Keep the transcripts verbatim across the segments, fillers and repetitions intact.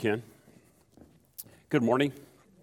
Ken. Good morning.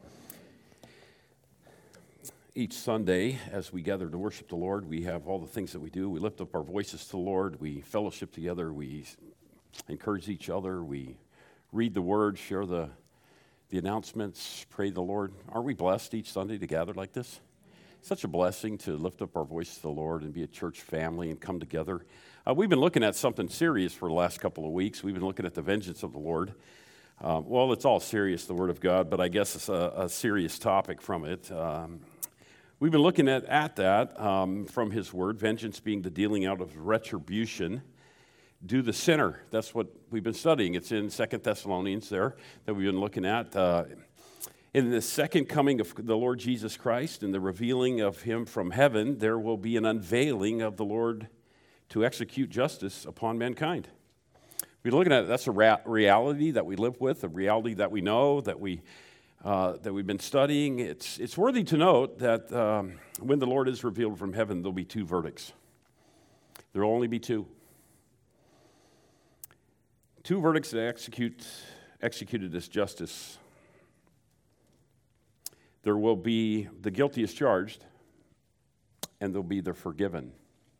Each Sunday, as we gather to worship the Lord, we have all the things that we do. We lift up our voices to the Lord. We fellowship together. We encourage each other. We read the Word, share the, the announcements, pray the Lord. Aren't we blessed each Sunday to gather like this? Such a blessing to lift up our voice to the Lord and be a church family and come together. Uh, we've been looking at something serious for the last couple of weeks. We've been looking at the vengeance of the Lord. Um, well, it's all serious, the Word of God, but I guess it's a, a serious topic from it. Um, we've been looking at, at that um, from His Word, vengeance being the dealing out of retribution due the sinner. That's what we've been studying. It's in Second Thessalonians there that we've been looking at. Uh, in the second coming of the Lord Jesus Christ and the revealing of Him from heaven, there will be an unveiling of the Lord to execute justice upon mankind. We're looking at it, that's a ra- reality that we live with, a reality that we know, that, we, uh, that we've been studying. It's, it's worthy to note that um, when the Lord is revealed from heaven, there'll be two verdicts. There will only be two. Two verdicts that execute, executed as justice. There will be the guilty is charged, and there'll be the forgiven.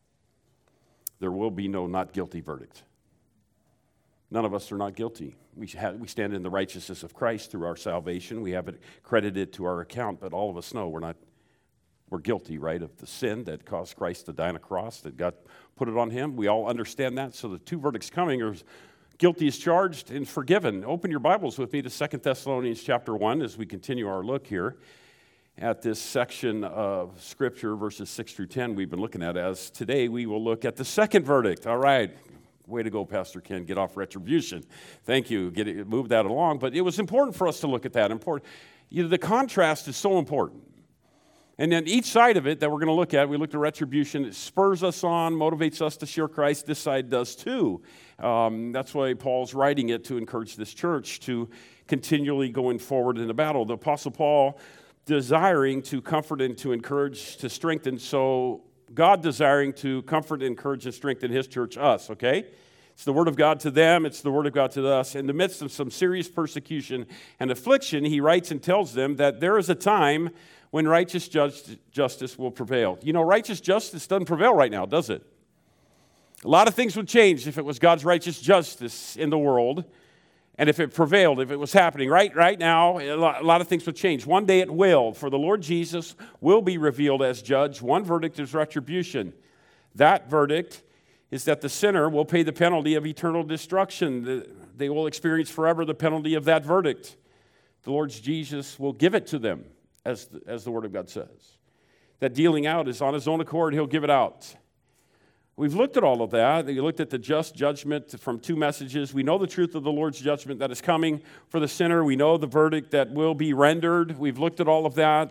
There will be no not guilty verdict. None of us are not guilty. We, have, we stand in the righteousness of Christ through our salvation. We have it credited to our account, but all of us know we're not, we're guilty, right, of the sin that caused Christ to die on a cross, that God put it on Him. We all understand that. So the two verdicts coming are guilty is charged and forgiven. Open your Bibles with me to Second Thessalonians chapter one as we continue our look here at this section of Scripture, verses six through ten we've been looking at. As today we will look at the second verdict. All right. Way to go, Pastor Ken. Get off retribution. Thank you. Get it, move that along. But it was important for us to look at that. Important. You know, the contrast is so important. And then each side of it that we're going to look at, we looked at retribution. It spurs us on, motivates us to share Christ. This side does too. Um, that's why Paul's writing it to encourage this church to continually going forward in the battle. The Apostle Paul desiring to comfort and to encourage, to strengthen. So God desiring to comfort, encourage, and strengthen His church, us, okay? It's the Word of God to them. It's the Word of God to us. In the midst of some serious persecution and affliction, he writes and tells them that there is a time when righteous judge, justice will prevail. You know, righteous justice doesn't prevail right now, does it? A lot of things would change if it was God's righteous justice in the world, and if it prevailed, if it was happening. Right, right now, a lot, a lot of things would change. One day it will, for the Lord Jesus will be revealed as judge. One verdict is retribution. That verdict is that the sinner will pay the penalty of eternal destruction. They will experience forever the penalty of that verdict. The Lord Jesus will give it to them, as the, as the Word of God says. That dealing out is on His own accord. He'll give it out. We've looked at all of that. We looked at the just judgment from two messages. We know the truth of the Lord's judgment that is coming for the sinner. We know the verdict that will be rendered. We've looked at all of that.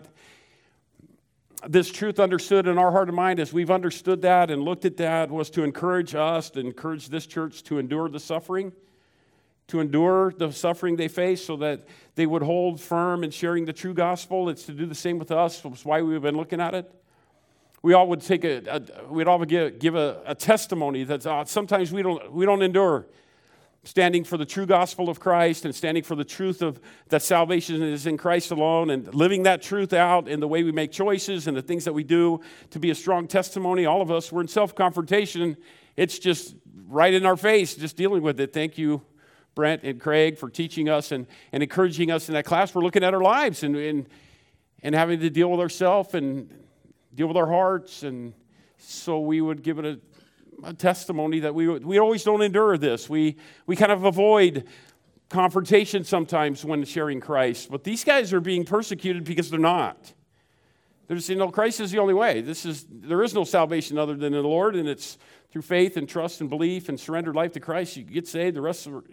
This truth understood in our heart and mind as we've understood that and looked at that was to encourage us, to encourage this church to endure the suffering, to endure the suffering they face so that they would hold firm in sharing the true gospel. It's to do the same with us. That's why we've been looking at it. We all would take a, a we'd all give, give a, a testimony that uh, sometimes we don't we don't endure standing for the true gospel of Christ and standing for the truth of that salvation is in Christ alone and living that truth out in the way we make choices and the things that we do to be a strong testimony. All of us, we're in self-confrontation. It's just right in our face, just dealing with it. Thank you, Brent and Craig, for teaching us and, and encouraging us in that class. We're looking at our lives and and, and having to deal with ourselves and deal with our hearts, and so we would give it a, a testimony that we we always don't endure this. We we kind of avoid confrontation sometimes when sharing Christ. But these guys are being persecuted because they're not. They're just saying, no, Christ is the only way. This is there is no salvation other than in the Lord, and it's through faith and trust and belief and surrendered life to Christ. You get saved. The rest of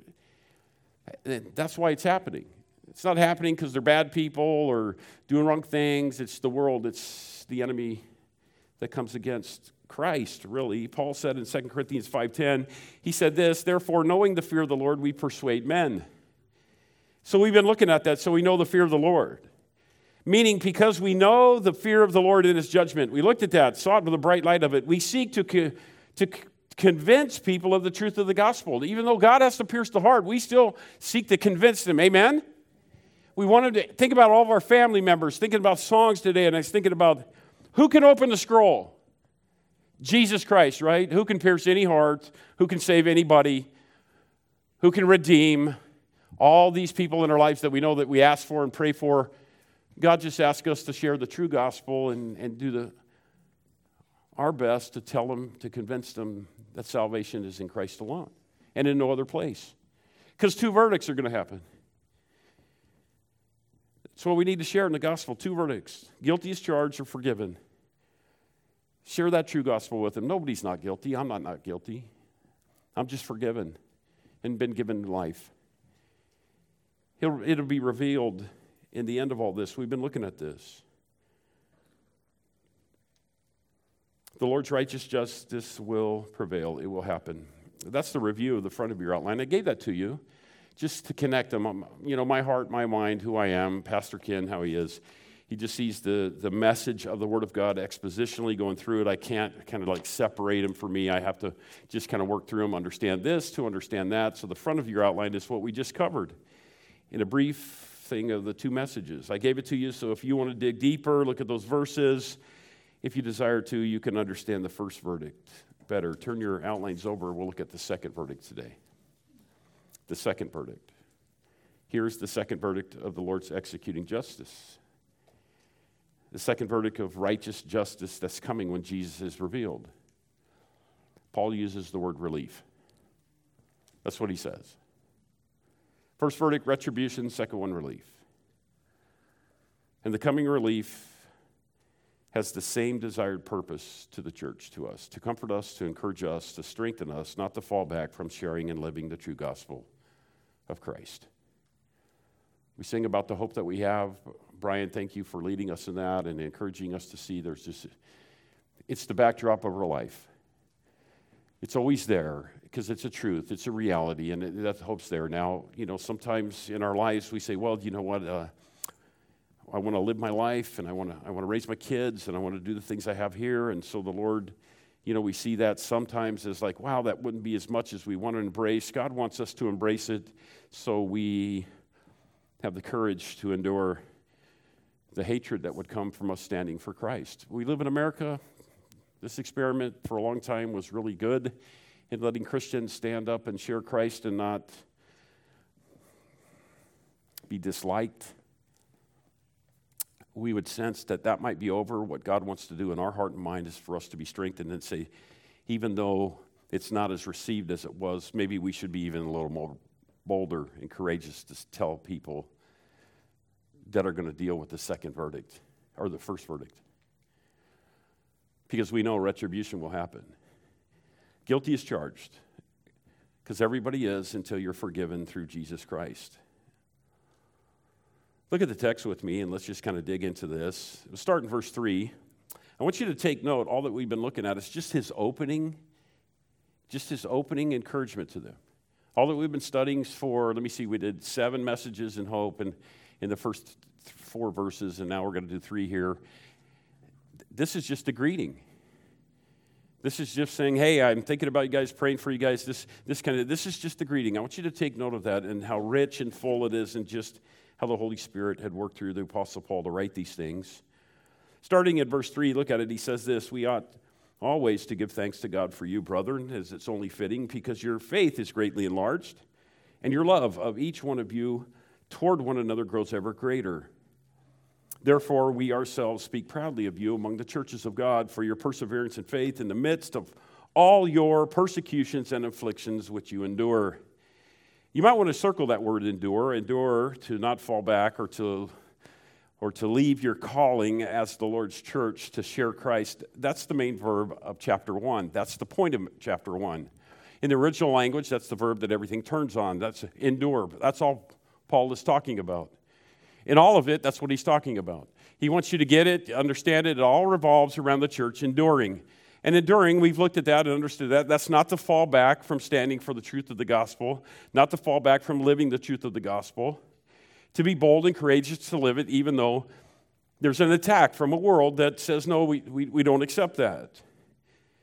it, that's why it's happening. It's not happening because they're bad people or doing wrong things. It's the world. It's the enemy that comes against Christ, really. Paul said in Second Corinthians five ten, he said this, therefore, knowing the fear of the Lord, we persuade men. So we've been looking at that, so we know the fear of the Lord. Meaning, because we know the fear of the Lord in His judgment. We looked at that, saw it with the bright light of it. We seek to, to convince people of the truth of the gospel. Even though God has to pierce the heart, we still seek to convince them. Amen? We wanted to think about all of our family members, thinking about songs today, and I was thinking about who can open the scroll? Jesus Christ, right? Who can pierce any heart? Who can save anybody? Who can redeem all these people in our lives that we know that we ask for and pray for? God just asks us to share the true gospel and, and do the our best to tell them, to convince them that salvation is in Christ alone and in no other place. Because two verdicts are going to happen. That's what we need to share in the gospel, two verdicts. Guilty as charged or forgiven. Share that true gospel with them. Nobody's not guilty. I'm not not guilty. I'm just forgiven and been given life. It'll, it'll be revealed in the end of all this. We've been looking at this. The Lord's righteous justice will prevail. It will happen. That's the review of the front of your outline. I gave that to you just to connect them. You know, my heart, my mind, who I am, Pastor Ken, how he is. He just sees the, the message of the Word of God expositionally going through it. I can't kind of like separate them for me. I have to just kind of work through them, understand this to understand that. So the front of your outline is what we just covered in a brief thing of the two messages. I gave it to you, so if you want to dig deeper, look at those verses. If you desire to, you can understand the first verdict better. Turn your outlines over. We'll look at the second verdict today. The second verdict. Here's the second verdict of the Lord's executing justice. The second verdict of righteous justice that's coming when Jesus is revealed. Paul uses the word relief. That's what he says. First verdict, retribution. Second one, relief. And the coming relief has the same desired purpose to the church, to us, to comfort us, to encourage us, to strengthen us, not to fall back from sharing and living the true gospel of Christ. We sing about the hope that we have. Brian, thank you for leading us in that and encouraging us to see there's just, it's the backdrop of our life. It's always there because it's a truth, it's a reality, and it, that hope's there. Now, you know, sometimes in our lives we say, well, you know what, uh, I want to live my life, and I want to I want to raise my kids, and I want to do the things I have here, and so the Lord, you know, we see that sometimes as like, wow, that wouldn't be as much as we want to embrace. God wants us to embrace it, so we have the courage to endure the hatred that would come from us standing for Christ. We live in America. This experiment for a long time was really good in letting Christians stand up and share Christ and not be disliked. We would sense that that might be over. What God wants to do in our heart and mind is for us to be strengthened and say, even though it's not as received as it was, maybe we should be even a little more bolder and courageous to tell people that are going to deal with the second verdict or the first verdict. Because we know retribution will happen. Guilty is charged because everybody is until you're forgiven through Jesus Christ. Look at the text with me, and let's just kind of dig into this. We'll start in verse three. I want you to take note, all that we've been looking at is just his opening, just his opening encouragement to them. All that we've been studying for, let me see, we did seven messages in hope and in the first four verses, and now we're going to do three here. This is just a greeting. This is just saying, hey, I'm thinking about you guys, praying for you guys. This, this kind of, this is just a greeting. I want you to take note of that and how rich and full it is, and just how the Holy Spirit had worked through the Apostle Paul to write these things. Starting at verse three, look at it. He says this, we ought always to give thanks to God for you, brethren, as it's only fitting, because your faith is greatly enlarged, and your love of each one of you toward one another grows ever greater. Therefore, we ourselves speak proudly of you among the churches of God for your perseverance and faith in the midst of all your persecutions and afflictions which you endure. You might want to circle that word endure, endure, to not fall back or to or to leave your calling as the Lord's church to share Christ. That's the main verb of chapter one. That's the point of chapter one. In the original language, that's the verb that everything turns on. That's endure. That's all Paul is talking about. In all of it, that's what he's talking about. He wants you to get it, understand it. It all revolves around the church enduring. And enduring, we've looked at that and understood that. That's not to fall back from standing for the truth of the gospel, not to fall back from living the truth of the gospel, to be bold and courageous to live it, even though there's an attack from a world that says, no, we, we, we don't accept that.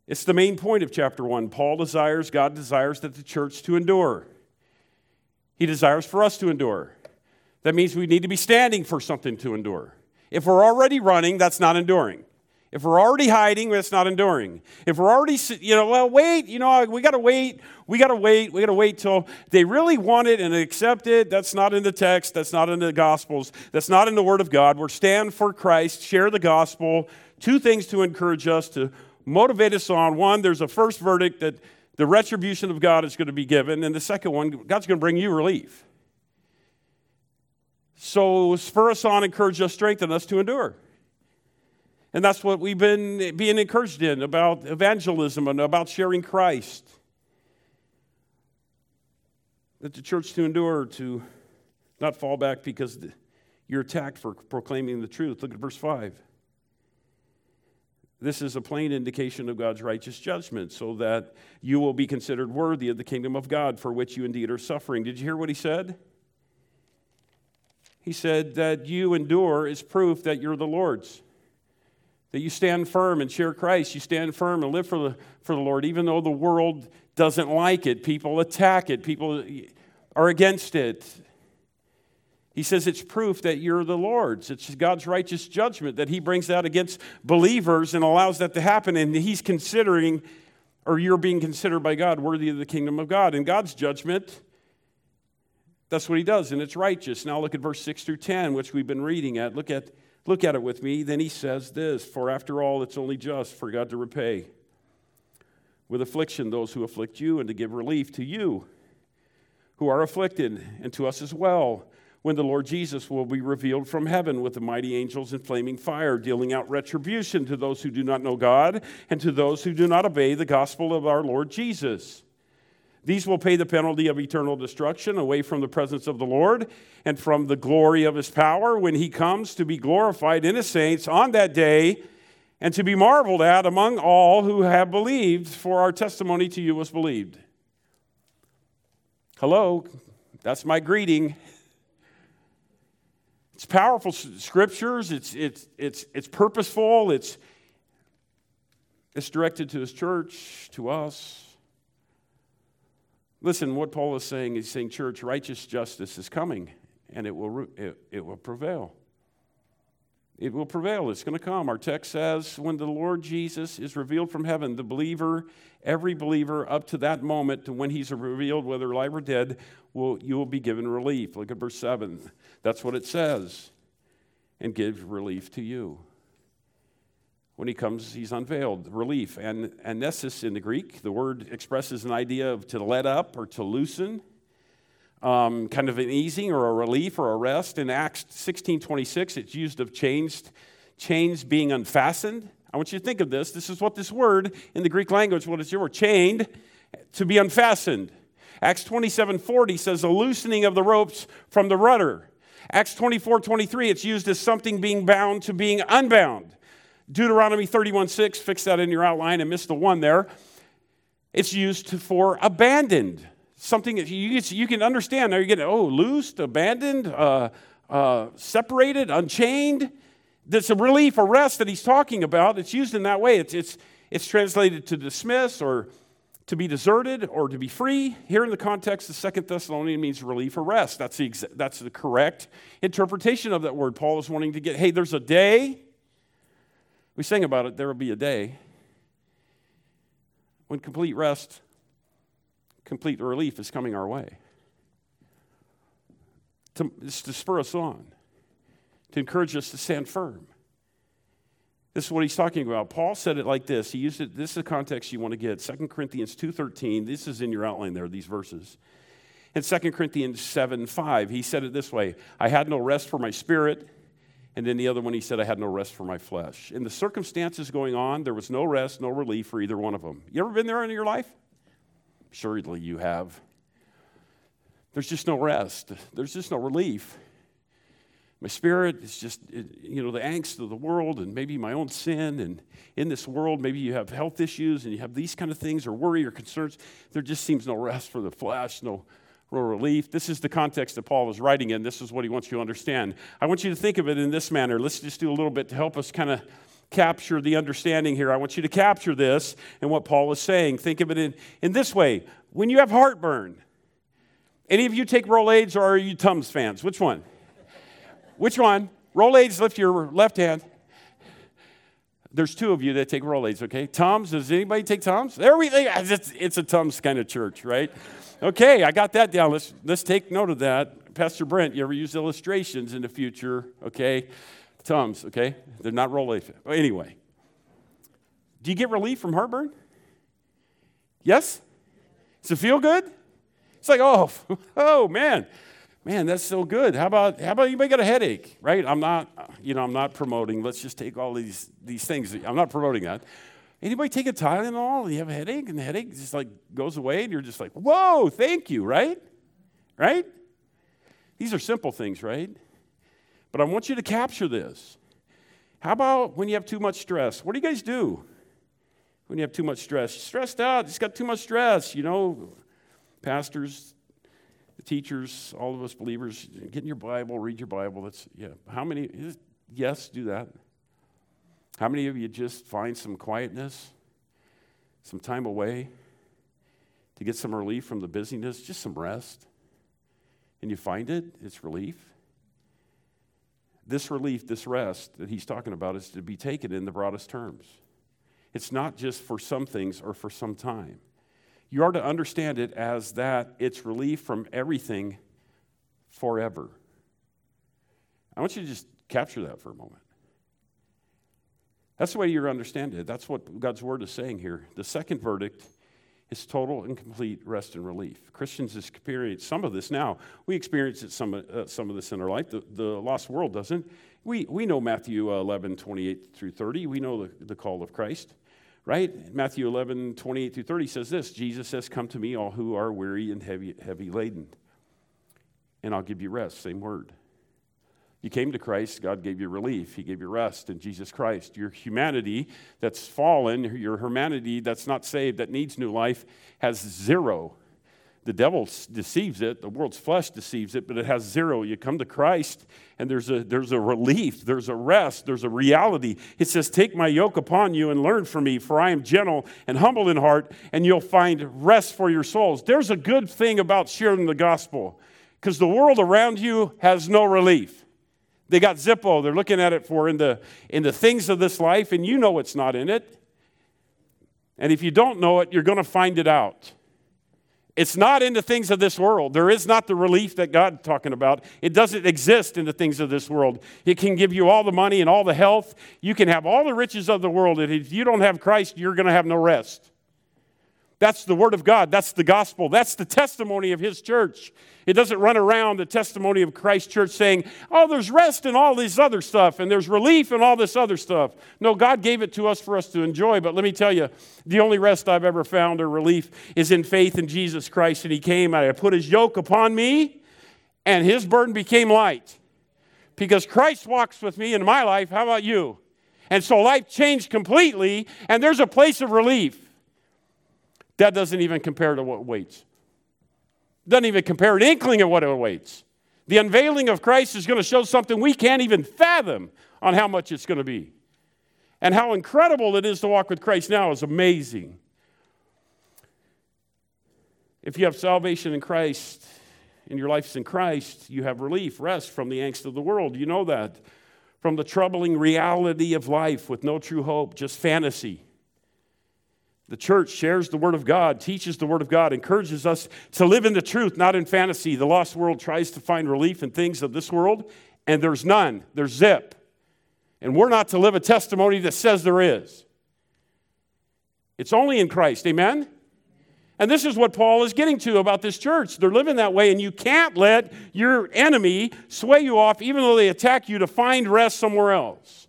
It's the main point of chapter one. Paul desires, God desires that the church to endure. He desires for us to endure. That means we need to be standing for something to endure. If we're already running, that's not enduring. If we're already hiding, that's not enduring. If we're already, you know, well, wait, you know, we got to wait, we got to wait, we got to wait till they really want it and accept it. That's not in the text. That's not in the Gospels. That's not in the Word of God. We're stand for Christ, share the gospel. Two things to encourage us, to motivate us on. One, there's a first verdict that the retribution of God is going to be given. And the second one, God's going to bring you relief. So spur us on, encourage us, strengthen us to endure. And that's what we've been being encouraged in about evangelism and about sharing Christ. That the church to endure, to not fall back because you're attacked for proclaiming the truth. Look at verse five. This is a plain indication of God's righteous judgment, so that you will be considered worthy of the kingdom of God, for which you indeed are suffering. Did you hear what he said? He said that you endure is proof that you're the Lord's. That you stand firm and share Christ. You stand firm and live for the, for the Lord, even though the world doesn't like it. People attack it. People are against it. He says it's proof that you're the Lord's. It's God's righteous judgment that he brings out against believers and allows that to happen. And he's considering, or you're being considered by God, worthy of the kingdom of God. And God's judgment, that's what he does, and it's righteous. Now look at verse six through ten, which we've been reading at. Look at, look at it with me. Then he says this, for after all, it's only just for God to repay with affliction those who afflict you, and to give relief to you who are afflicted, and to us as well, when the Lord Jesus will be revealed from heaven with the mighty angels in flaming fire, dealing out retribution to those who do not know God and to those who do not obey the gospel of our Lord Jesus. These will pay the penalty of eternal destruction away from the presence of the Lord and from the glory of his power when he comes to be glorified in his saints on that day and to be marveled at among all who have believed, for our testimony to you was believed. Hello, that's my greeting. It's powerful scriptures. It's it's it's it's purposeful. It's it's directed to his church, to us. Listen, what Paul is saying, he's saying, church, righteous justice is coming, and it will it, it will prevail. It will prevail. It's going to come. Our text says, when the Lord Jesus is revealed from heaven, the believer, every believer up to that moment, to when he's revealed, whether alive or dead, will you will be given relief. Look at verse seven. That's what it says. And give relief to you. When he comes, he's unveiled. Relief. And anesis in the Greek, the word expresses an idea of to let up or to loosen. Um, kind of an easing or a relief or a rest. In Acts sixteen twenty-six, it's used of chains, chains being unfastened. I want you to think of this. This is what this word in the Greek language, what is your word? Chained, to be unfastened. Acts twenty-seven forty says a loosening of the ropes from the rudder. Acts twenty-four twenty-three, it's used as something being bound to being unbound. Deuteronomy thirty-one six, fix that in your outline and miss the one there. It's used to, for abandoned. Something that you, you can understand. Now you're getting, oh, loosed, abandoned, uh, uh, separated, unchained. That's a relief, a rest that he's talking about. It's used in that way. It's, it's, it's translated to dismiss or to be deserted or to be free. Here in the context, the Second Thessalonians means relief or rest. That's the, exa- that's the correct interpretation of that word. Paul is wanting to get, hey, there's a day. We sing about it, there will be a day when complete rest, complete relief is coming our way. To, it's to spur us on, to encourage us to stand firm. This is what he's talking about. Paul said it like this. He used it. This is the context you want to get. Second Corinthians two thirteen. This is in your outline there, these verses. In Second Corinthians seven five, he said it this way. I had no rest for my spirit. And then the other one, he said, I had no rest for my flesh. In the circumstances going on, there was no rest, no relief for either one of them. You ever been there in your life? Surely you have. There's just no rest. There's just no relief. My spirit is just, you know, the angst of the world and maybe my own sin. And in this world, maybe you have health issues and you have these kind of things or worry or concerns. There just seems no rest for the flesh, no real relief. This is the context that Paul was writing in. This is what he wants you to understand. I want you to think of it in this manner. Let's just do a little bit to help us kind of capture the understanding here. I want you to capture this and what Paul is saying. Think of it in, in this way. When you have heartburn, any of you take Rolaids or are you Tums fans? Which one? Which one? Rolaids, lift your left hand. There's two of you that take Rolaids, okay? Tums, does anybody take Tums? There we go. It's, it's a Tums kind of church, right? Okay, I got that down. Let's, let's take note of that. Pastor Brent, you ever use illustrations in the future, okay? Tums, okay? They're not Rolaids. Anyway, do you get relief from heartburn? Yes? Does it feel good? It's like, oh, oh, man. Man, that's so good. How about how about anybody got a headache, right? I'm not, you know, I'm not promoting. Let's just take all these these things. I'm not promoting that. Anybody take a Tylenol? You have a headache, and the headache just like goes away, and you're just like, whoa, thank you, right? Right? These are simple things, right? But I want you to capture this. How about when you have too much stress? What do you guys do when you have too much stress? You're stressed out. Just got too much stress. You know, pastors, the teachers, all of us believers, get in your Bible, read your Bible. That's yeah. How many? Yes, do that. How many of you just find some quietness, some time away to get some relief from the busyness, just some rest, and you find it? It's relief. This relief, this rest that he's talking about is to be taken in the broadest terms. It's not just for some things or for some time. You are to understand it as that it's relief from everything forever. I want you to just capture that for a moment. That's the way you understand it. That's what God's word is saying here. The second verdict is total and complete rest and relief. Christians experience some of this now. We experience it, some, uh, some of this in our life. The, the lost world doesn't. We, we know Matthew eleven, twenty-eight through thirty. We know the, the call of Christ. Right? Matthew eleven, twenty-eight through thirty says this. Jesus says, come to me, all who are weary and heavy, heavy laden, and I'll give you rest. Same word. You came to Christ, God gave you relief. He gave you rest in Jesus Christ. Your humanity that's fallen, your humanity that's not saved, that needs new life, has zero. The devil deceives it. The world's flesh deceives it, but it has zero. You come to Christ, and there's a there's a relief. There's a rest. There's a reality. It says, take my yoke upon you and learn from me, for I am gentle and humble in heart, and you'll find rest for your souls. There's a good thing about sharing the gospel, because the world around you has no relief. They got Zippo. They're looking at it for in the in the things of this life, and you know it's not in it. And if you don't know it, you're going to find it out. It's not in the things of this world. There is not the relief that God's talking about. It doesn't exist in the things of this world. It can give you all the money and all the health. You can have all the riches of the world. And if you don't have Christ, you're going to have no rest. That's the word of God. That's the gospel. That's the testimony of his church. It doesn't run around the testimony of Christ's church saying, oh, there's rest in all this other stuff, and there's relief in all this other stuff. No, God gave it to us for us to enjoy, but let me tell you, the only rest I've ever found or relief is in faith in Jesus Christ, and he came, and I put his yoke upon me, and his burden became light. Because Christ walks with me in my life, how about you? And so life changed completely, and there's a place of relief. That doesn't even compare to what waits. Doesn't even compare an inkling of what awaits. The unveiling of Christ is going to show something we can't even fathom on how much it's going to be. And how incredible it is to walk with Christ now is amazing. If you have salvation in Christ, and your life's in Christ, you have relief, rest from the angst of the world. You know that. From the troubling reality of life with no true hope, just fantasy. The church shares the word of God, teaches the word of God, encourages us to live in the truth, not in fantasy. The lost world tries to find relief in things of this world, and there's none. There's zip. And we're not to live a testimony that says there is. It's only in Christ. Amen? And this is what Paul is getting to about this church. They're living that way, and you can't let your enemy sway you off, even though they attack you, to find rest somewhere else.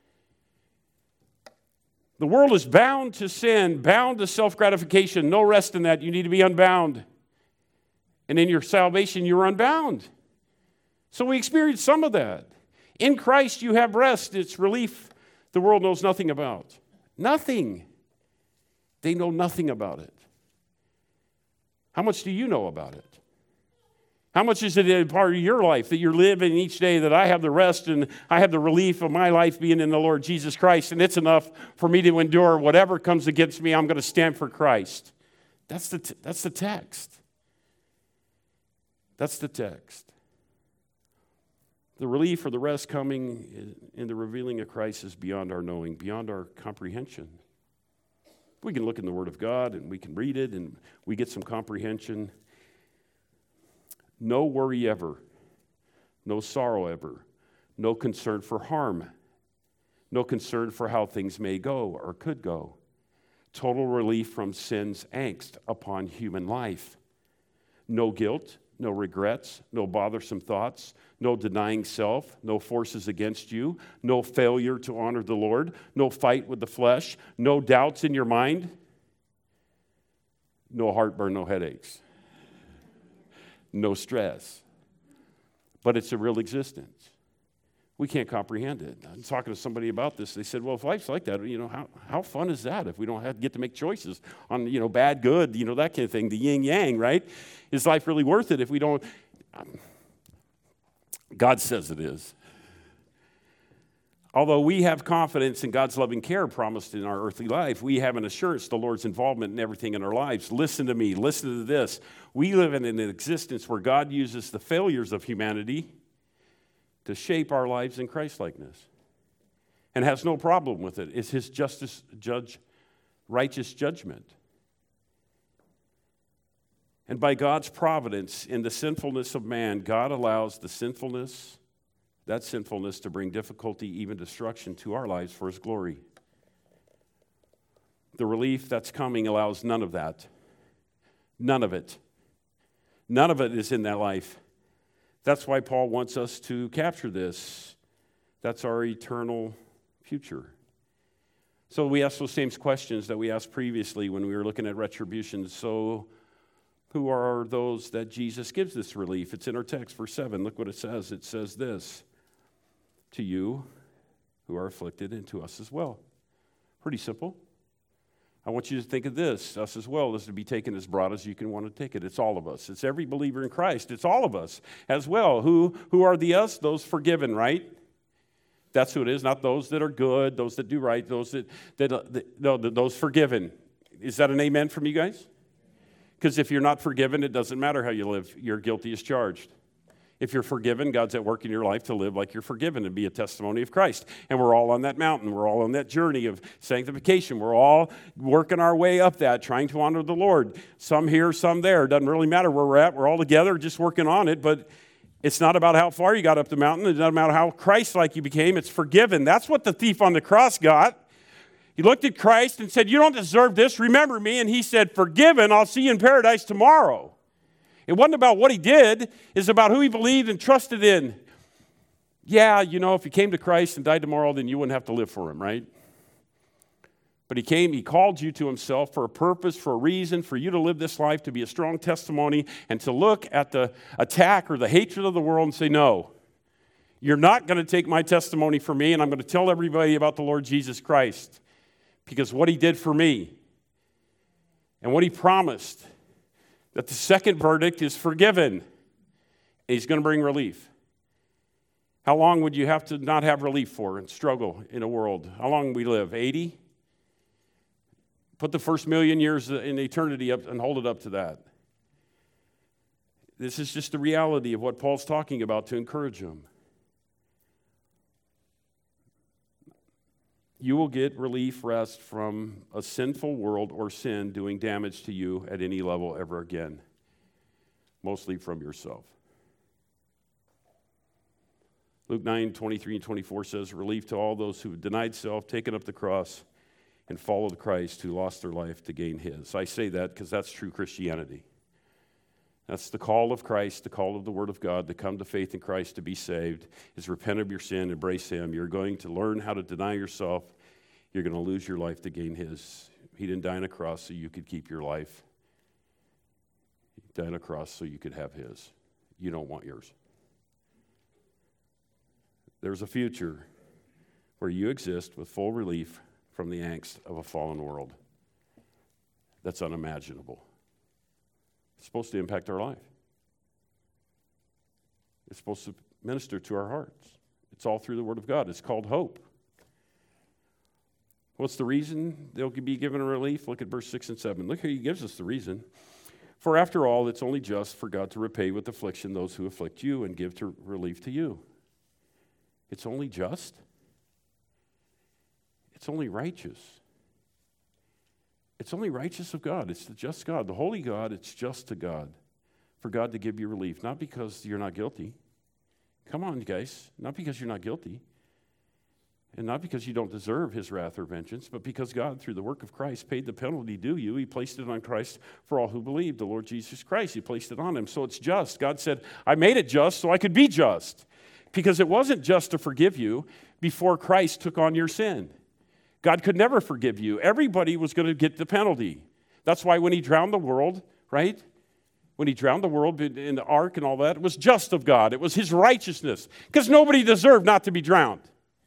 The world is bound to sin, bound to self-gratification. No rest in that. You need to be unbound. And in your salvation, you're unbound. So we experience some of that. In Christ, you have rest. It's relief the world knows nothing about. Nothing. They know nothing about it. How much do you know about it? How much is it a part of your life that you're living each day that I have the rest and I have the relief of my life being in the Lord Jesus Christ, and it's enough for me to endure whatever comes against me, I'm going to stand for Christ. That's the, t- that's the text. That's the text. The relief or the rest coming in the revealing of Christ is beyond our knowing, beyond our comprehension. We can look in the Word of God and we can read it and we get some comprehension. No worry ever, no sorrow ever, no concern for harm, no concern for how things may go or could go. Total relief from sin's angst upon human life. No guilt, no regrets, no bothersome thoughts, no denying self, no forces against you, no failure to honor the Lord, no fight with the flesh, no doubts in your mind, no heartburn, no headaches. No stress. But it's a real existence. We can't comprehend it. I was talking to somebody about this. They said, well, if life's like that, you know, how, how fun is that if we don't have to get to make choices on, you know, bad, good, you know, that kind of thing, the yin-yang, right? Is life really worth it if we don't? Um, God says it is. Although we have confidence in God's loving care promised in our earthly life, we have an assurance the Lord's involvement in everything in our lives. Listen to me. Listen to this. We live in an existence where God uses the failures of humanity to shape our lives in Christ-likeness and has no problem with it. It's his justice, judge, righteous judgment. And by God's providence in the sinfulness of man, God allows the sinfulness that sinfulness to bring difficulty, even destruction to our lives for his glory. The relief that's coming allows none of that. None of it. None of it is in that life. That's why Paul wants us to capture this. That's our eternal future. So we ask those same questions that we asked previously when we were looking at retribution. So who are those that Jesus gives this relief? It's in our text, verse seven. Look what it says. It says this. To you who are afflicted, and to us as well. Pretty simple. I want you to think of this, us as well, is to be taken as broad as you can want to take it. It's all of us. It's every believer in Christ. It's all of us as well. Who, who are the us? Those forgiven, right? That's who it is, not those that are good, those that do right, those that, that, uh, that no, those forgiven. Is that an amen from you guys? Because if you're not forgiven, it doesn't matter how you live. You're guilty as charged. If you're forgiven, God's at work in your life to live like you're forgiven and be a testimony of Christ. And we're all on that mountain. We're all on that journey of sanctification. We're all working our way up that, trying to honor the Lord. Some here, some there. It doesn't really matter where we're at. We're all together just working on it. But it's not about how far you got up the mountain. It's not about how Christ-like you became. It's forgiven. That's what the thief on the cross got. He looked at Christ and said, you don't deserve this. Remember me. And he said, forgiven. I'll see you in paradise tomorrow. It wasn't about what he did. It's about who he believed and trusted in. Yeah, you know, if he came to Christ and died tomorrow, then you wouldn't have to live for him, right? But he came, he called you to himself for a purpose, for a reason, for you to live this life, to be a strong testimony, and to look at the attack or the hatred of the world and say, no, you're not going to take my testimony from me, and I'm going to tell everybody about the Lord Jesus Christ. Because what he did for me and what he promised, that the second verdict is forgiven, and he's going to bring relief. How long would you have to not have relief for and struggle in a world? How long we live? eighty? Put the first million years in eternity up and hold it up to that. This is just the reality of what Paul's talking about to encourage them. You will get relief, rest from a sinful world or sin doing damage to you at any level ever again, mostly from yourself. Luke nine, twenty-three and twenty-four says, relief to all those who have denied self, taken up the cross, and followed Christ, who lost their life to gain his. I say that because that's true Christianity. That's the call of Christ, the call of the Word of God to come to faith in Christ to be saved, is repent of your sin, embrace him. You're going to learn how to deny yourself. You're going to lose your life to gain his. He didn't die on a cross so you could keep your life. He died on a cross so you could have his. You don't want yours. There's a future where you exist with full relief from the angst of a fallen world. That's unimaginable. It's supposed to impact our life. It's supposed to minister to our hearts. It's all through the Word of God. It's called hope. What's the reason they'll be given a relief? Look at verse six and seven. Look how he gives us the reason. For after all, it's only just for God to repay with affliction those who afflict you and give to relief to you. It's only just. It's only righteous. It's only righteous of God. It's the just God. The holy God, it's just to God for God to give you relief. Not because you're not guilty. Come on, guys. Not because you're not guilty. And not because you don't deserve his wrath or vengeance, but because God, through the work of Christ, paid the penalty due you. He placed it on Christ for all who believe, the Lord Jesus Christ. He placed it on him. So it's just. God said, I made it just so I could be just. Because it wasn't just to forgive you before Christ took on your sin. God could never forgive you. Everybody was going to get the penalty. That's why when he drowned the world, right? When he drowned the world in the ark and all that, it was just of God. It was his righteousness. Because nobody deserved not to be drowned.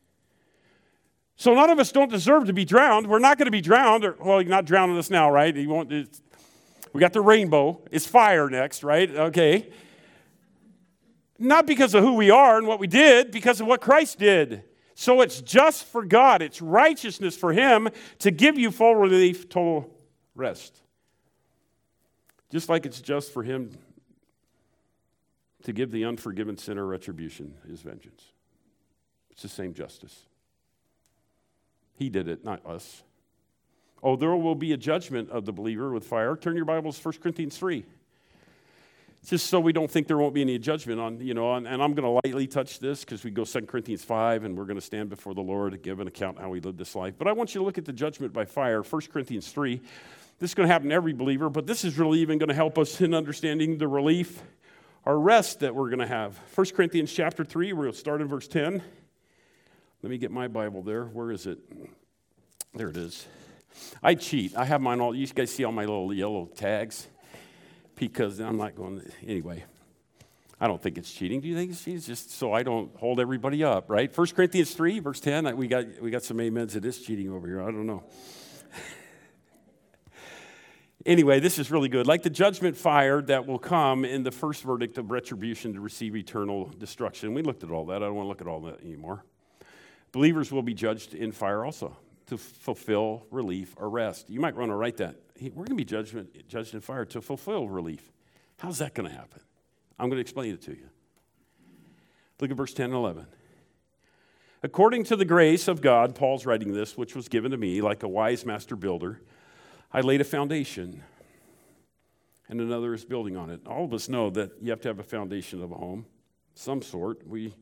So none of us don't deserve to be drowned. We're not going to be drowned. Or, well, you're not drowning us now, right? You won't, we got the rainbow. It's fire next, right? Okay. Not because of who we are and what we did, because of what Christ did. So it's just for God. It's righteousness for him to give you full relief, total rest. Just like it's just for him to give the unforgiven sinner retribution, his vengeance. It's the same justice. He did it, not us. Oh, there will be a judgment of the believer with fire. Turn your Bibles to First Corinthians three. Just so we don't think there won't be any judgment on, you know, and, and I'm going to lightly touch this because we go Second Corinthians five and we're going to stand before the Lord to give an account how we live this life. But I want you to look at the judgment by fire, First Corinthians three. This is going to happen to every believer, but this is really even going to help us in understanding the relief or rest that we're going to have. First Corinthians chapter three, we'll start in verse ten. Let me get my Bible there. Where is it? There it is. I cheat. I have mine all. You guys see all my little yellow tags? Because I'm not going to, anyway. I don't think it's cheating. Do you think it's cheating? It's just so I don't hold everybody up, right? First Corinthians three, verse ten. We got we got some amens. It is cheating over here. I don't know. Anyway, this is really good. Like the judgment fire that will come in the first verdict of retribution to receive eternal destruction. We looked at all that. I don't want to look at all that anymore. Believers will be judged in fire also to fulfill relief or rest. You might want to write that. We're going to be judgment, judged in fire to fulfill relief. How's that going to happen? I'm going to explain it to you. Look at verse ten and eleven. According to the grace of God, Paul's writing this, which was given to me like a wise master builder, I laid a foundation, and another is building on it. All of us know that you have to have a foundation of a home, some sort. We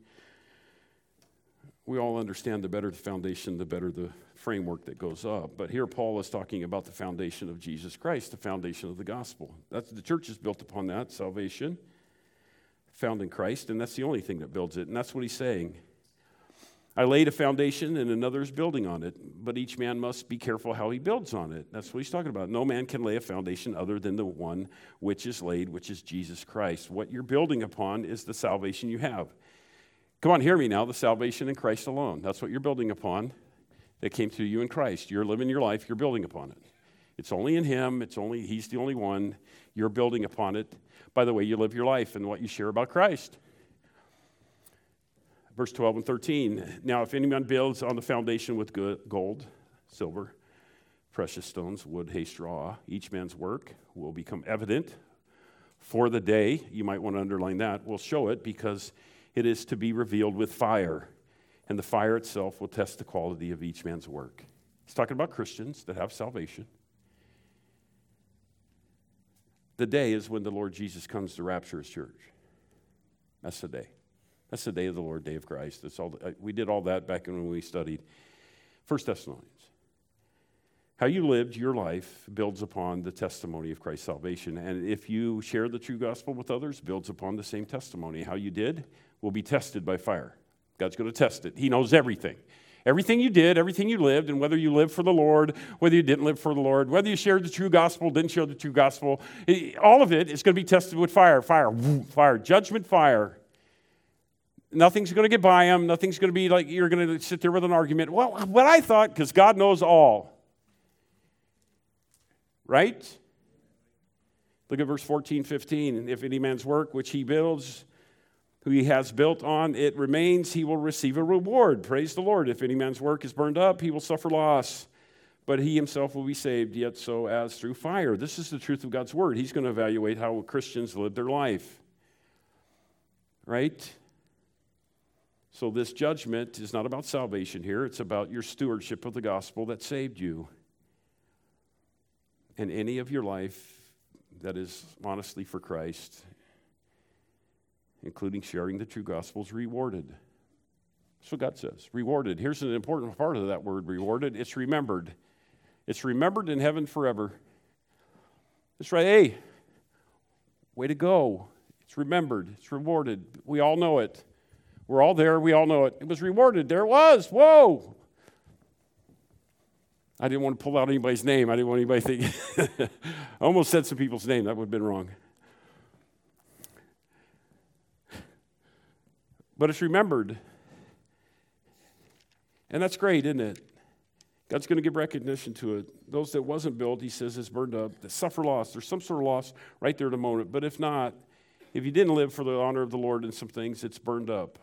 we all understand the better the foundation, the better the framework that goes up. But here Paul is talking about the foundation of Jesus Christ, the foundation of the gospel. That's the church is built upon that, salvation, found in Christ, and that's the only thing that builds it. And that's what he's saying. I laid a foundation and another is building on it, but each man must be careful how he builds on it. That's what he's talking about. No man can lay a foundation other than the one which is laid, which is Jesus Christ. What you're building upon is the salvation you have. Come on, hear me now, the salvation in Christ alone. That's what you're building upon that came to you in Christ. You're living your life, you're building upon it. It's only in him, it's only, he's the only one. You're building upon it by the way you live your life and what you share about Christ. Verse twelve and thirteen, now if anyone builds on the foundation with good, gold, silver, precious stones, wood, hay, straw, each man's work will become evident for the day, you might want to underline that, will show it because it is to be revealed with fire, and the fire itself will test the quality of each man's work. He's talking about Christians that have salvation. The day is when the Lord Jesus comes to rapture his church. That's the day. That's the day of the Lord, day of Christ. That's all. We did all that back when we studied First Thessalonians. How you lived your life builds upon the testimony of Christ's salvation. And if you share the true gospel with others, builds upon the same testimony. How you did will be tested by fire. God's going to test it. He knows everything. Everything you did, everything you lived, and whether you lived for the Lord, whether you didn't live for the Lord, whether you shared the true gospel, didn't share the true gospel, all of it is going to be tested with fire, fire, fire, judgment fire. Nothing's going to get by them. Nothing's going to be like you're going to sit there with an argument. Well, what I thought, because God knows all. Right? Look at verse fourteen, fifteen. If any man's work which he builds who he has built on it remains, he will receive a reward. Praise the Lord. If any man's work is burned up, he will suffer loss, but he himself will be saved, yet so as through fire. This is the truth of God's word. He's going to evaluate how Christians live their life. Right? So this judgment is not about salvation here. It's about your stewardship of the gospel that saved you. And any of your life that is honestly for Christ, including sharing the true gospel, is rewarded. That's what God says. Rewarded. Here's an important part of that word, rewarded. It's remembered. It's remembered in heaven forever. It's right. Hey, way to go. It's remembered. It's rewarded. We all know it. We're all there. We all know it. It was rewarded. There it was. Whoa. I didn't want to pull out anybody's name. I didn't want anybody to think. I almost said some people's name. That would have been wrong. But it's remembered. And that's great, isn't it? God's going to give recognition to it. Those that wasn't built, he says, is burned up, that suffer loss. There's some sort of loss right there at the moment. But if not, if you didn't live for the honor of the Lord in some things, it's burned up.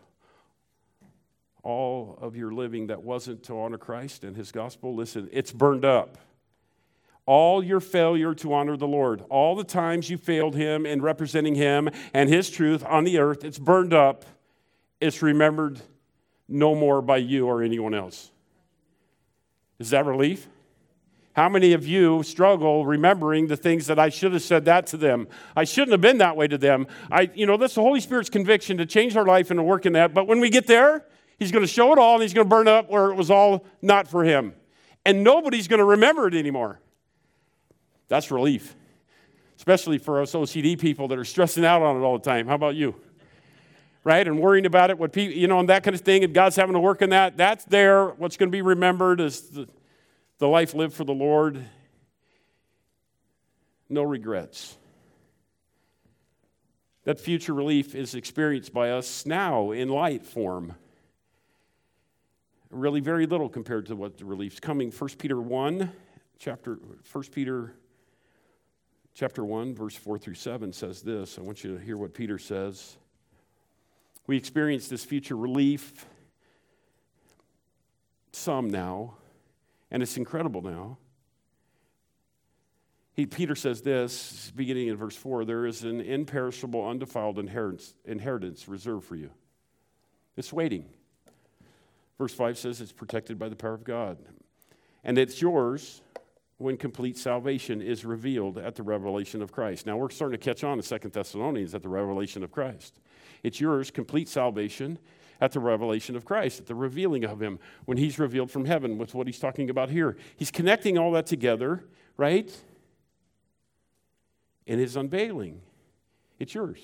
All of your living that wasn't to honor Christ and his gospel, listen, it's burned up. All your failure to honor the Lord, all the times you failed him in representing him and his truth on the earth, it's burned up. It's remembered no more by you or anyone else. Is that relief? How many of you struggle remembering the things that I should have said that to them? I shouldn't have been that way to them. I, you know, that's the Holy Spirit's conviction to change our life and to work in that. But when we get there, he's going to show it all, and he's going to burn it up where it was all not for him. And nobody's going to remember it anymore. That's relief, especially for us O C D people that are stressing out on it all the time. How about you? Right? And worrying about it, what people, you know, and that kind of thing, and God's having to work in that. That's there. What's going to be remembered is the, the life lived for the Lord. No regrets. That future relief is experienced by us now in light form. Really very little compared to what the relief's coming. First Peter one, chapter, First Peter chapter one, verse four through seven says this. I want you to hear what Peter says. We experience this future relief, some now, and it's incredible now. He, Peter says this, beginning in verse four, there is an imperishable, undefiled inheritance, inheritance reserved for you. It's waiting. Verse five says it's protected by the power of God. And it's yours when complete salvation is revealed at the revelation of Christ. Now we're starting to catch on in Second Thessalonians at the revelation of Christ. It's yours, complete salvation, at the revelation of Christ, at the revealing of him, when he's revealed from heaven with what he's talking about here. He's connecting all that together, right? In his unveiling. It's yours.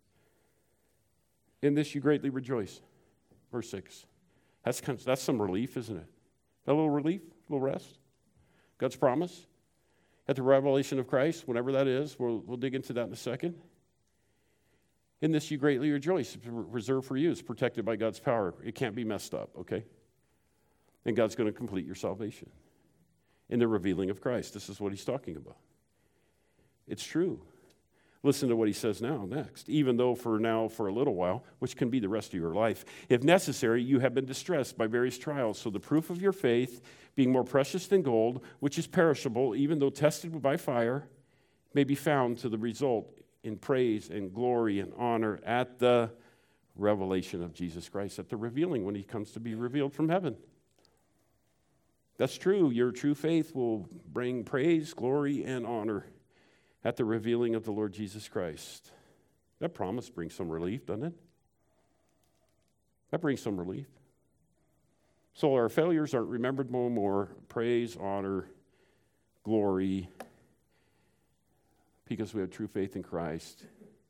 In this you greatly rejoice. Verse six. That's, kind of, that's some relief, isn't it? A little relief, a little rest. God's promise at the revelation of Christ, whenever that is. We'll, we'll dig into that in a second. In this you greatly rejoice. It's reserved for you. It's protected by God's power. It can't be messed up, okay? And God's going to complete your salvation in the revealing of Christ. This is what he's talking about. It's true. Listen to what he says now, next. Even though for now, for a little while, which can be the rest of your life, if necessary, you have been distressed by various trials. So the proof of your faith, being more precious than gold, which is perishable, even though tested by fire, may be found to the result in praise and glory and honor at the revelation of Jesus Christ, at the revealing when he comes to be revealed from heaven. That's true. Your true faith will bring praise, glory, and honor at the revealing of the Lord Jesus Christ. That promise brings some relief, doesn't it? That brings some relief. So our failures aren't remembered no more. Praise, honor, glory, because we have true faith in Christ.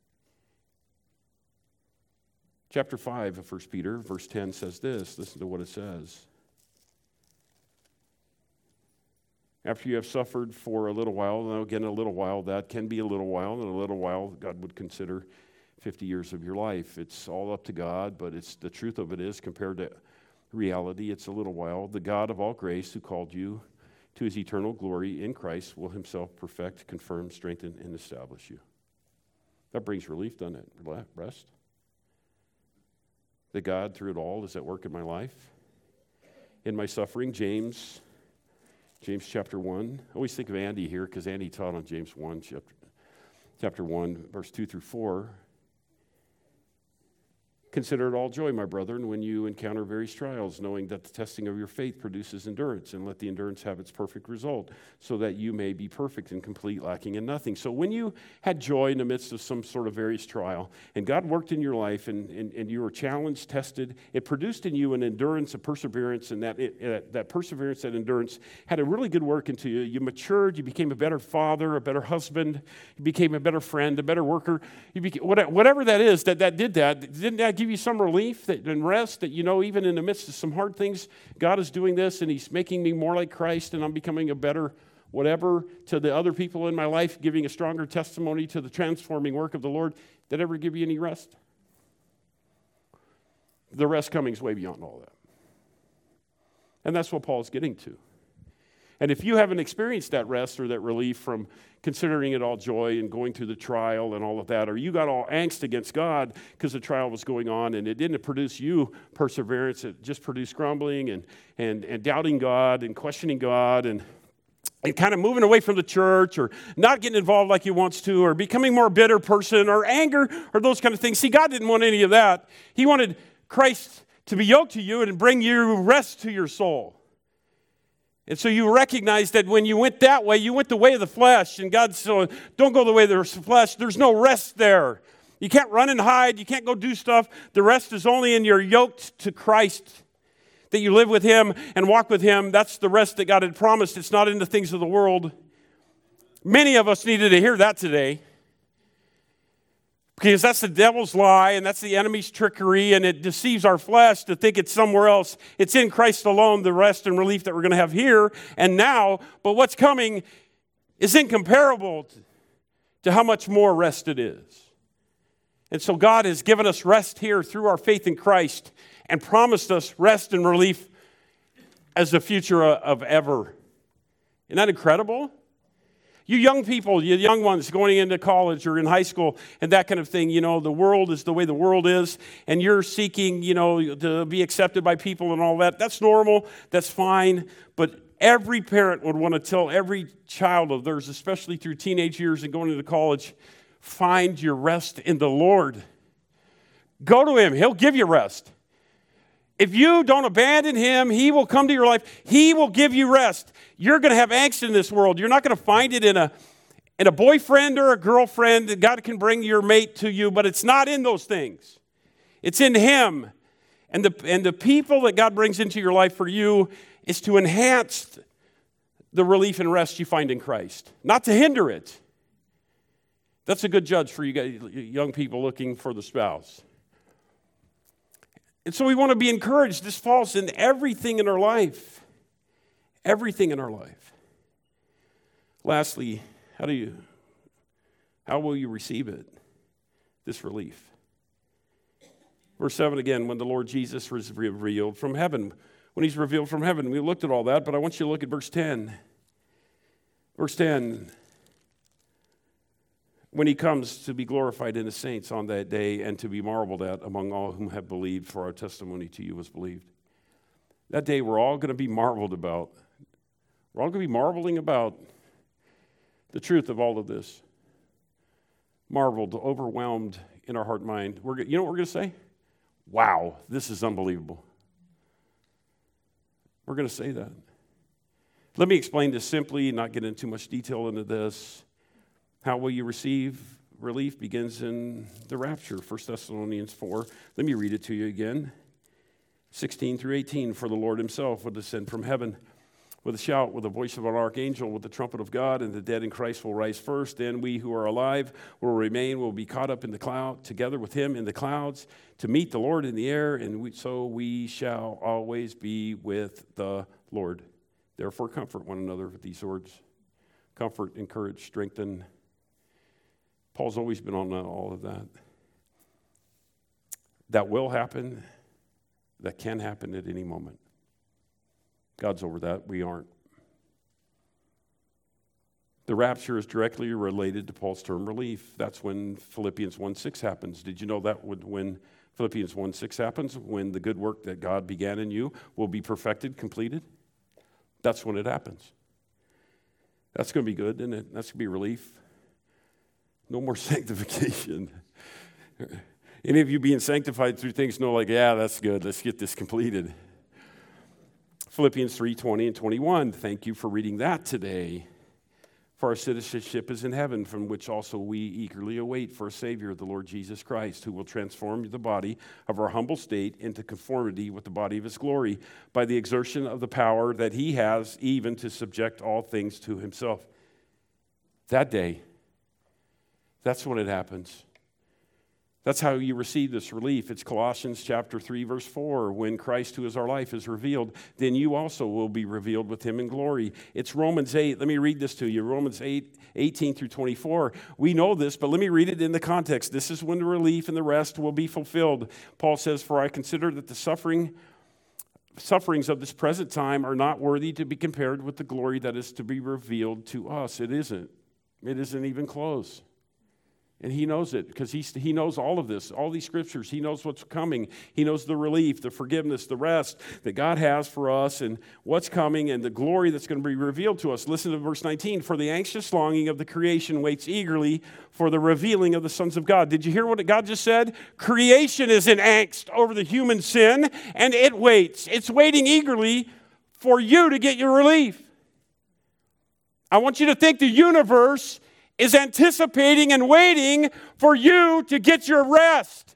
Chapter five of First Peter, verse ten says this. Listen to what it says. After you have suffered for a little while, now again, a little while, that can be a little while, and a little while God would consider fifty years of your life. It's all up to God, but it's the truth of it is, compared to reality, it's a little while. The God of all grace who called you to his eternal glory in Christ will himself perfect, confirm, strengthen, and establish you. That brings relief, doesn't it? Rest. that God, through it all, is at work in my life, in my suffering. James, James chapter one. I always think of Andy here because Andy taught on James one, chapter, chapter one, verse two through four. Consider it all joy, my brethren, when you encounter various trials, knowing that the testing of your faith produces endurance, and let the endurance have its perfect result, so that you may be perfect and complete, lacking in nothing. So when you had joy in the midst of some sort of various trial, and God worked in your life, and, and, and you were challenged, tested, it produced in you an endurance, a perseverance, and that, it, uh, that perseverance, that endurance had a really good work into you. You matured, you became a better father, a better husband, you became a better friend, a better worker. You became, whatever that is that, that did that, didn't that give you some relief that, and rest that, you know, even in the midst of some hard things, God is doing this and he's making me more like Christ and I'm becoming a better whatever to the other people in my life, giving a stronger testimony to the transforming work of the Lord? Did it ever give you any rest? The rest coming is way beyond all that. And that's what Paul's getting to. And if you haven't experienced that rest or that relief from considering it all joy and going through the trial and all of that, or you got all angst against God because the trial was going on and it didn't produce you perseverance, it just produced grumbling and, and, and doubting God and questioning God and, and kind of moving away from the church or not getting involved like he wants to or becoming more bitter person or anger or those kind of things. See, God didn't want any of that. He wanted Christ to be yoked to you and bring you rest to your soul. And so you recognize that when you went that way, you went the way of the flesh. And God said, don't go the way of the flesh. There's no rest there. You can't run and hide. You can't go do stuff. The rest is only in your yoked to Christ, that you live with him and walk with him. That's the rest that God had promised. It's not in the things of the world. Many of us needed to hear that today. Because that's the devil's lie and that's the enemy's trickery and it deceives our flesh to think it's somewhere else. It's in Christ alone, the rest and relief that we're going to have here and now. But what's coming is incomparable to how much more rest it is. And so God has given us rest here through our faith in Christ and promised us rest and relief as the future of ever. Isn't that incredible? You young people, you young ones going into college or in high school and that kind of thing, you know, the world is the way the world is and you're seeking, you know, to be accepted by people and all that. That's normal. That's fine. But every parent would want to tell every child of theirs, especially through teenage years and going into college, find your rest in the Lord. Go to him. He'll give you rest. If you don't abandon him, he will come to your life. He will give you rest. You're going to have angst in this world. You're not going to find it in a, in a boyfriend or a girlfriend. God can bring your mate to you, but it's not in those things. It's in him. And the, and the people that God brings into your life for you is to enhance the relief and rest you find in Christ, not to hinder it. That's a good judge for you guys, young people looking for the spouse. And so we want to be encouraged. This falls in everything in our life. Everything in our life. Lastly, how do you, how will you receive it? This relief. Verse seven again, when the Lord Jesus was revealed from heaven. When he's revealed from heaven. We looked at all that, but I want you to look at verse ten. Verse ten. When he comes to be glorified in the saints on that day and to be marveled at among all whom have believed, for our testimony to you was believed. That day we're all going to be marveled about. We're all going to be marveling about the truth of all of this. Marveled, overwhelmed in our heart and mind. We're, you know what we're going to say? Wow, this is unbelievable. We're going to say that. Let me explain this simply, not get into too much detail into this. How will you receive relief begins in the rapture, First Thessalonians four. Let me read it to you again. sixteen through eighteen, for the Lord himself will descend from heaven with a shout, with the voice of an archangel, with the trumpet of God, and the dead in Christ will rise first. Then we who are alive will remain, will be caught up in the cloud, together with him in the clouds, to meet the Lord in the air, and we, so we shall always be with the Lord. Therefore comfort one another with these words. Comfort, encourage, strengthen. Paul's always been on all of that. That will happen. That can happen at any moment. God's over that. We aren't. The rapture is directly related to Paul's term relief. That's when Philippians one six happens. Did you know that would when Philippians one six happens when the good work that God began in you will be perfected, completed. That's when it happens. That's going to be good, isn't it? That's going to be relief. No more sanctification. Any of you being sanctified through things know like, yeah, that's good. Let's get this completed. Philippians three twenty and twenty-one. Thank you for reading that today. For our citizenship is in heaven, from which also we eagerly await for a Savior, the Lord Jesus Christ, who will transform the body of our humble state into conformity with the body of his glory by the exertion of the power that he has even to subject all things to himself. That day, that's when it happens. That's how you receive this relief. It's Colossians chapter three, verse four. When Christ, who is our life, is revealed, then you also will be revealed with him in glory. It's Romans eight. Let me read this to you. Romans eight, eighteen through twenty-four. We know this, but let me read it in the context. This is when the relief and the rest will be fulfilled. Paul says, for I consider that the suffering, sufferings of this present time are not worthy to be compared with the glory that is to be revealed to us. It isn't. It isn't even close. And he knows it because he, he knows all of this, all these scriptures. He knows what's coming. He knows the relief, the forgiveness, the rest that God has for us and what's coming and the glory that's going to be revealed to us. Listen to verse nineteen. For the anxious longing of the creation waits eagerly for the revealing of the sons of God. Did you hear what God just said? Creation is in angst over the human sin, and it waits. It's waiting eagerly for you to get your relief. I want you to think the universe is anticipating and waiting for you to get your rest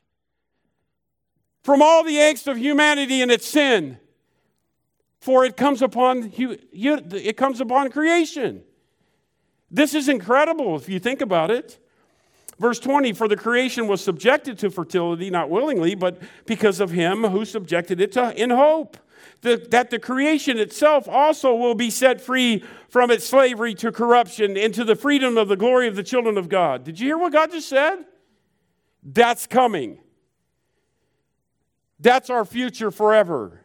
from all the angst of humanity and its sin. For it comes upon it comes upon creation. This is incredible if you think about it. Verse twenty, for the creation was subjected to fertility, not willingly, but because of him who subjected it to in hope. The, that the creation itself also will be set free from its slavery to corruption into the freedom of the glory of the children of God. Did you hear what God just said? That's coming. That's our future forever.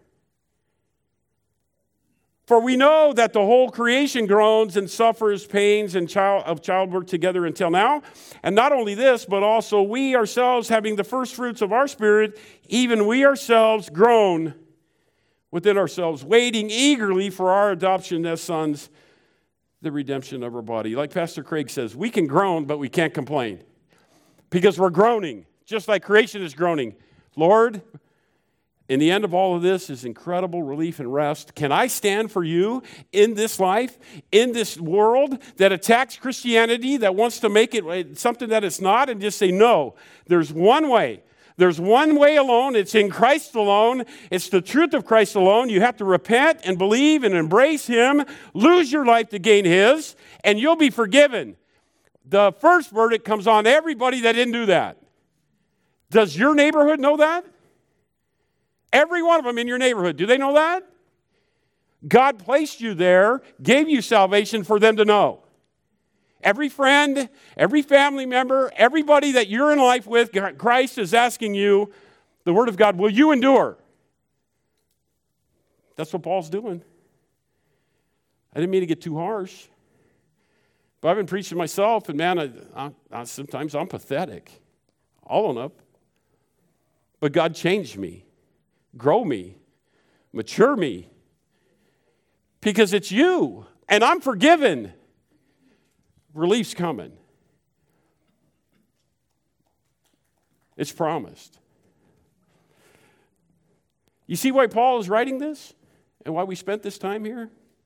For we know that the whole creation groans and suffers pains and child, of childbirth together until now. And not only this, but also we ourselves, having the first fruits of our spirit, even we ourselves groan within ourselves, waiting eagerly for our adoption as sons, the redemption of our body. Like Pastor Craig says, we can groan, but we can't complain. Because we're groaning, just like creation is groaning. Lord, in the end of all of this is incredible relief and rest. Can I stand for you in this life, in this world that attacks Christianity, that wants to make it something that it's not, and just say, no, there's one way. There's one way alone. It's in Christ alone. It's the truth of Christ alone. You have to repent and believe and embrace him, lose your life to gain his, and you'll be forgiven. The first verdict comes on everybody that didn't do that. Does your neighborhood know that? Every one of them in your neighborhood. Do they know that? God placed you there, gave you salvation for them to know. Every friend, every family member, everybody that you're in life with, Christ is asking you, the Word of God, will you endure? That's what Paul's doing. I didn't mean to get too harsh. But I've been preaching myself, and man, I, I, I, sometimes I'm pathetic. I'll own up. But God changed me, grow me, mature me. Because it's you, and I'm forgiven. Relief's coming. It's promised. You see why Paul is writing this and why we spent this time here?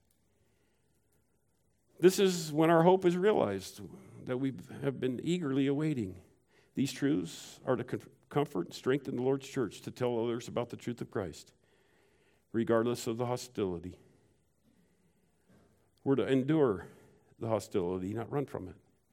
This is when our hope is realized, that we have been eagerly awaiting. These truths are to comfort and strengthen the Lord's church to tell others about the truth of Christ, regardless of the hostility. We're to endure the hostility, not run from it.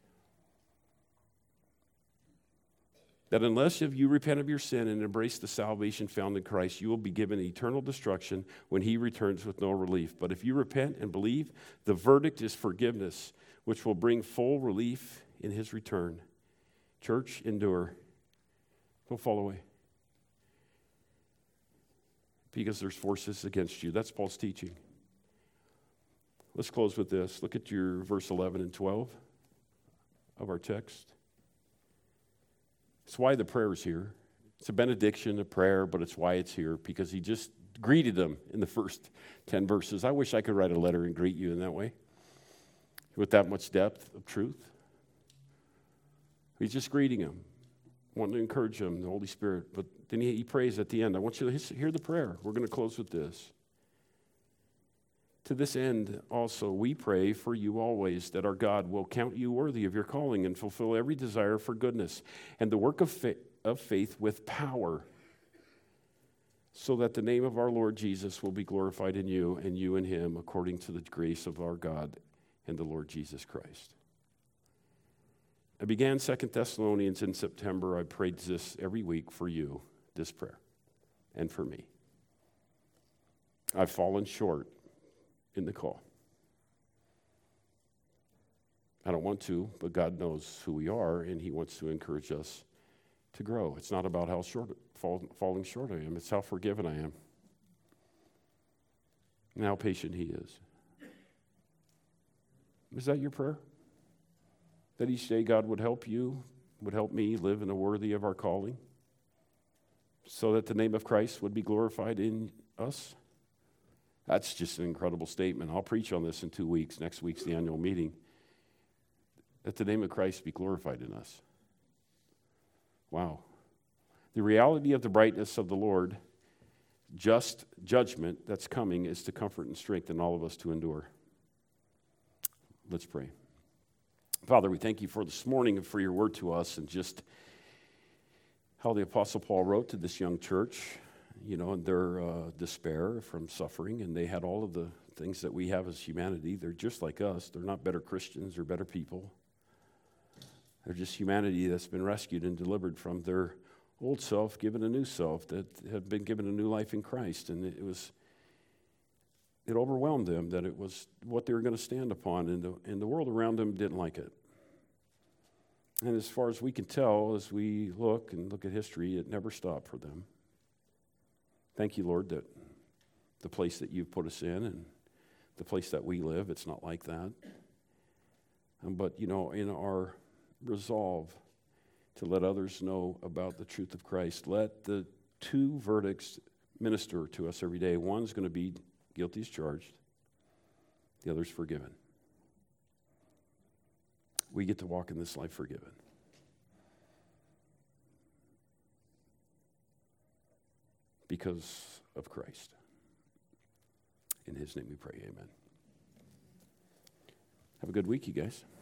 That unless if you repent of your sin and embrace the salvation found in Christ, you will be given eternal destruction when he returns with no relief. But if you repent and believe, the verdict is forgiveness, which will bring full relief in his return. Church, endure. Don't fall away. Because there's forces against you. That's Paul's teaching. Let's close with this. Look at your verse eleven and twelve of our text. It's why the prayer is here. It's a benediction, a prayer, but it's why it's here, because he just greeted them in the first ten verses. I wish I could write a letter and greet you in that way, with that much depth of truth. He's just greeting them, wanting to encourage them, the Holy Spirit. But then he, he prays at the end. I want you to hear the prayer. We're going to close with this. To this end, also, we pray for you always, that our God will count you worthy of your calling and fulfill every desire for goodness and the work of, fa- of faith with power, so that the name of our Lord Jesus will be glorified in you and you in him, according to the grace of our God and the Lord Jesus Christ. I began Second Thessalonians in September. I prayed this every week for you, this prayer, and for me. I've fallen short in the call. I don't want to, but God knows who we are, and he wants to encourage us to grow. It's not about how short, fall, falling short I am. It's how forgiven I am and how patient he is. Is that your prayer? That each day God would help you, would help me live in a worthy of our calling, so that the name of Christ would be glorified in us? That's just an incredible statement. I'll preach on this in two weeks. Next week's the annual meeting. That the name of Christ be glorified in us. Wow. The reality of the brightness of the Lord, just judgment that's coming, is to comfort and strengthen all of us to endure. Let's pray. Father, we thank you for this morning and for your word to us, and just how the Apostle Paul wrote to this young church, you know, in their uh, despair from suffering, and they had all of the things that we have as humanity. They're just like us. They're not better Christians or better people. They're just humanity that's been rescued and delivered from their old self, given a new self, that had been given a new life in Christ. And it was, it overwhelmed them that it was what they were going to stand upon, and the, and the world around them didn't like it. And as far as we can tell, as we look and look at history, it never stopped for them. Thank you, Lord, that the place that you've put us in and the place that we live, it's not like that. Um, but, you know, in our resolve to let others know about the truth of Christ, let the two verdicts minister to us every day. One's going to be guilty as charged. The other's forgiven. We get to walk in this life forgiven. Because of Christ. In his name we pray, amen. Have a good week, you guys.